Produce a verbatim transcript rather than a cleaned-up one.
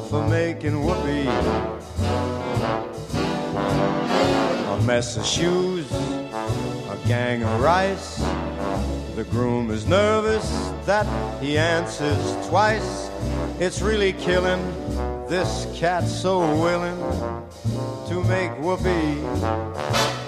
for making whoopee. A mess of shoes, a gang of rice. The groom is nervous that he answers twice. It's really killing, this cat so willing to make whoopee.